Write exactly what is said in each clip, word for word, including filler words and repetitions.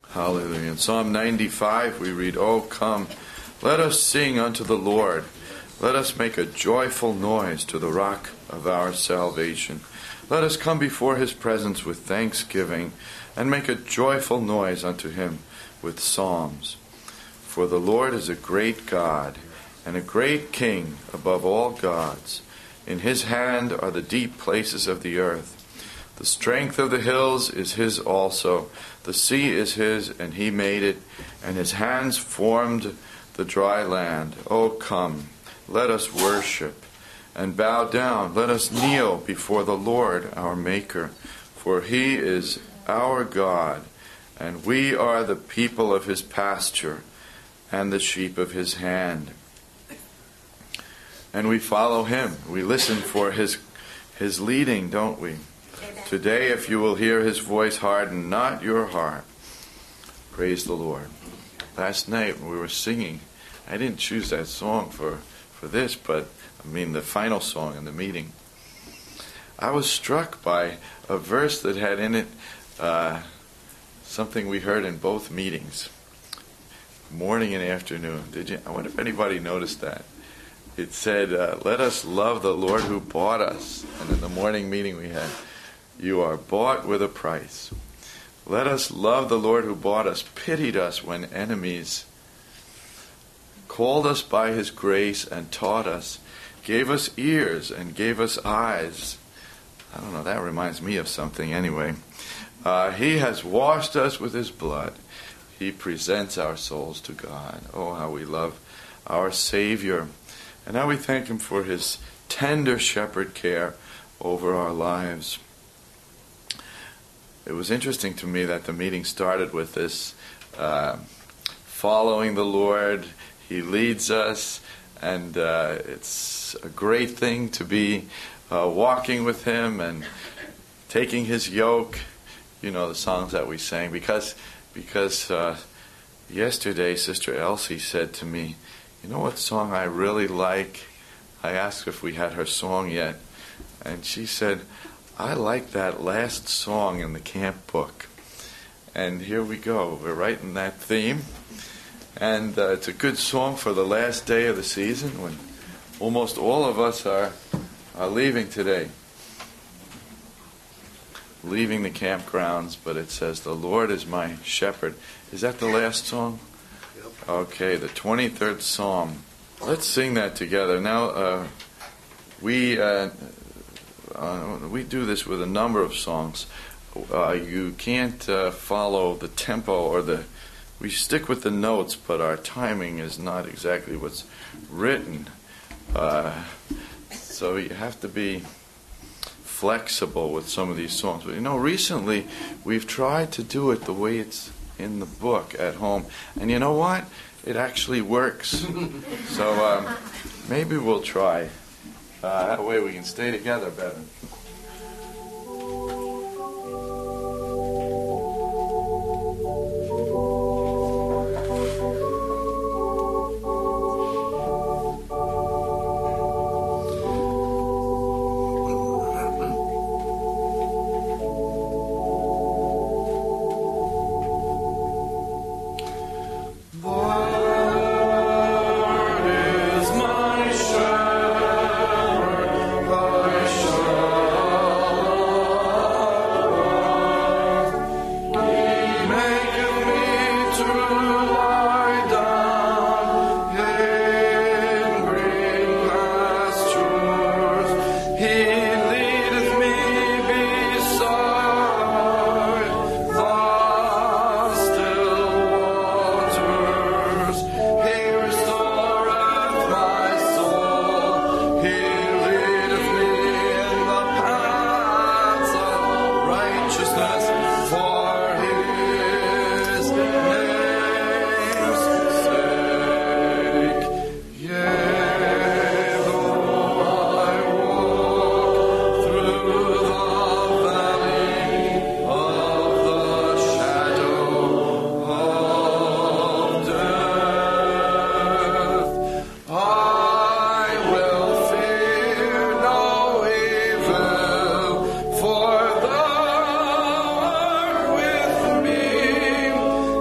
Hallelujah. In Psalm ninety-five we read, "O come, let us sing unto the Lord. Let us make a joyful noise to the rock of our salvation. Let us come before his presence with thanksgiving, and make a joyful noise unto him with psalms. For the Lord is a great God, and a great King above all gods. In his hand are the deep places of the earth. The strength of the hills is his also. The sea is his, and he made it, and his hands formed the dry land. O come, let us worship and bow down. Let us kneel before the Lord our Maker, for he is our God, and we are the people of his pasture and the sheep of his hand." And we follow him. We listen for his his leading, don't we? Today, if you will hear his voice, harden not your heart. Praise the Lord. Last night when we were singing, I didn't choose that song for, for this, but I mean the final song in the meeting. I was struck by a verse that had in it uh, something we heard in both meetings, morning and afternoon. Did you? I wonder if anybody noticed that. It said, uh, "Let us love the Lord who bought us." And in the morning meeting we had, "You are bought with a price. Let us love the Lord who bought us, pitied us when enemies, called us by his grace and taught us, gave us ears and gave us eyes." I don't know, that reminds me of something anyway. Uh, he has washed us with his blood. He presents our souls to God. Oh, how we love our Savior. And how we thank him for his tender shepherd care over our lives. It was interesting to me that the meeting started with this uh, following the Lord. He leads us, and uh, it's a great thing to be uh, walking with him and taking his yoke. You know the songs that we sang. Because, because uh, yesterday Sister Elsie said to me, "You know what song I really like?" I asked if we had her song yet, and she said, "I like that last song in the camp book." And here we go. We're right in that theme. And uh, it's a good song for the last day of the season when almost all of us are, are leaving today. Leaving the campgrounds, but it says, "The Lord is my shepherd." Is that the last song? Okay, the twenty-third Psalm. Let's sing that together. Now, uh, we... Uh, Uh, we do this with a number of songs. Uh, you can't uh, follow the tempo or the... We stick with the notes, but our timing is not exactly what's written. Uh, so you have to be flexible with some of these songs. But you know, recently we've tried to do it the way it's in the book at home. And you know what? It actually works. So um, maybe we'll try. Uh, that way we can stay together better. Lord is my shepherd, I shall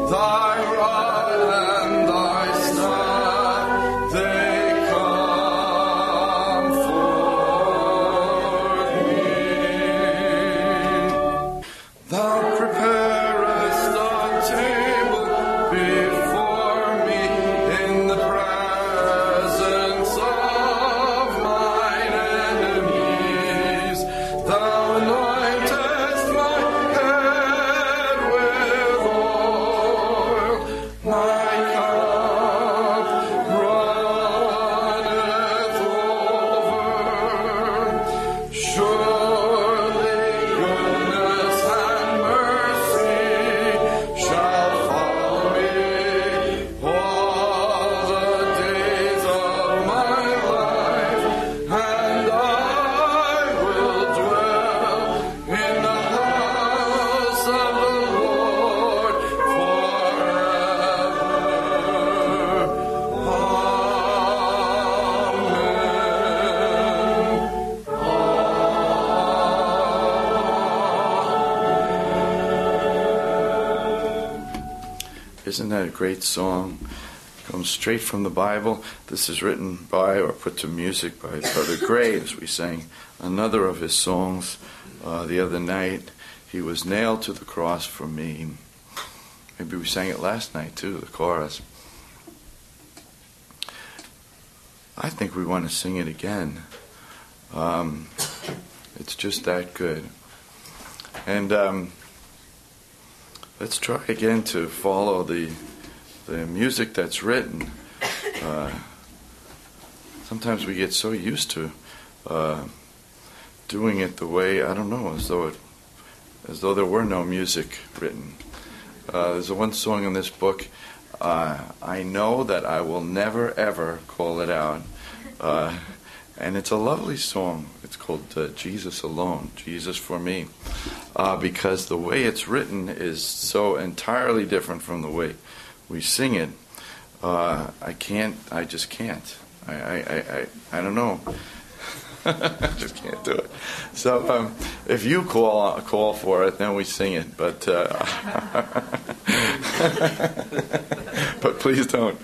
Isn't that a great song? Comes straight from the Bible. This is written by or put to music by Brother Graves. We sang another of his songs uh, the other night. He was nailed to the cross for me. Maybe we sang it last night too, the chorus. I think we want to sing it again. Um, it's just that good. And um, let's try again to follow the the music that's written. Uh, sometimes we get so used to uh, doing it the way, I don't know, as though it, as though there were no music written. Uh, there's a one song in this book. Uh, I know that I will never ever call it out, uh, and it's a lovely song. It's called uh, Jesus Alone, Jesus for Me, uh, because the way it's written is so entirely different from the way we sing it. Uh, I can't. I just can't. I. I. I. I, I don't know. I just can't do it. So um, if you call call for it, then we sing it. But uh, but please don't.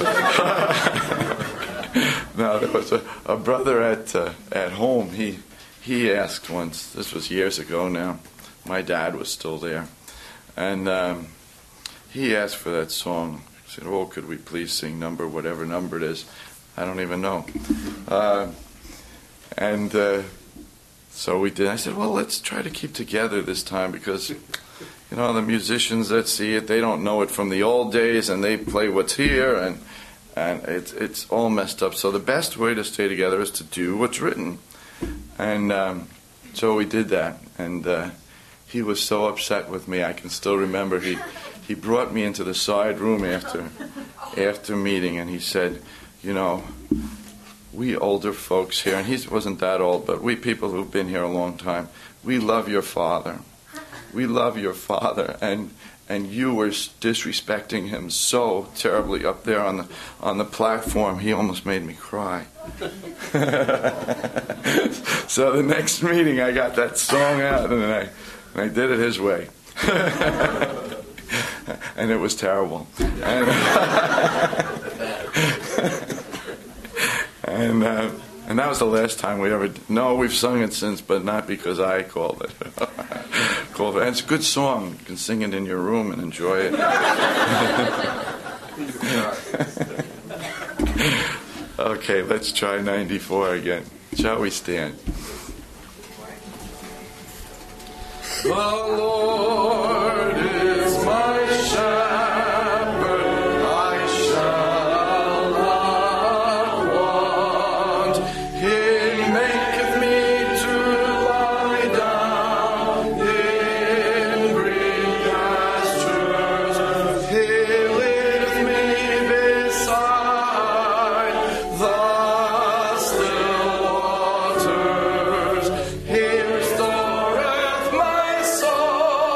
No, there was a, a brother at uh, at home. He he asked once. This was years ago now. My dad was still there, and um, he asked for that song. He said, "Oh, could we please sing number whatever number it is?" I don't even know. Uh, and uh, so we did. I said, "Well, let's try to keep together this time because, you know, the musicians that see it, they don't know it from the old days, and they play what's here, and." And it's it's all messed up. So the best way to stay together is to do what's written. And um, so we did that. And uh, he was so upset with me. I can still remember he he brought me into the side room after after meeting, and he said, you know, we older folks here, and he wasn't that old, but we people who've been here a long time, we love your father. We love your father, and and you were disrespecting him so terribly up there on the on the platform. He almost made me cry. So the next meeting, I got that song out, and I and I did it his way, and it was terrible. And and, uh, and that was the last time we ever. Did. No, we've sung it since, but not because I called it. And it's a good song. You can sing it in your room and enjoy it. Okay, let's try ninety-four again. Shall we stand? The Lord is my shepherd, I shall not want. He maketh me to lie down in green pastures. He leadeth me beside the still waters. He restoreth my soul.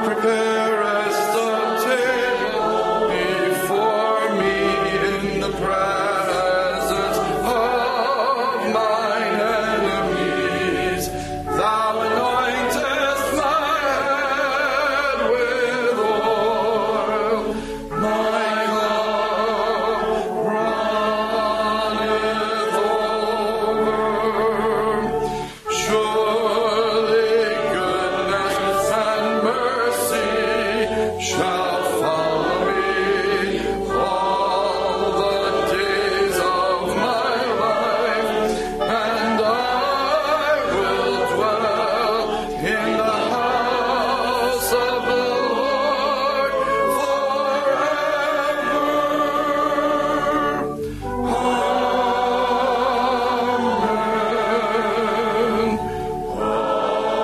preparest a table before me in the presence of mine enemies. Thou anointest my head with oil. My cup runneth over. Surely goodness and mercy shall follow me all the days of my life, and I will dwell in the house of the Lord forever. Amen.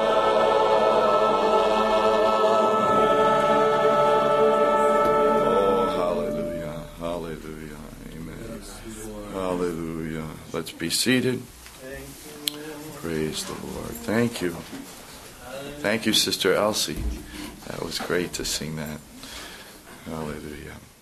Oh, hallelujah, hallelujah, amen. Hallelujah. Let's be seated. Praise the Lord. Thank you. Thank you, Sister Elsie. That was great to sing that. Hallelujah.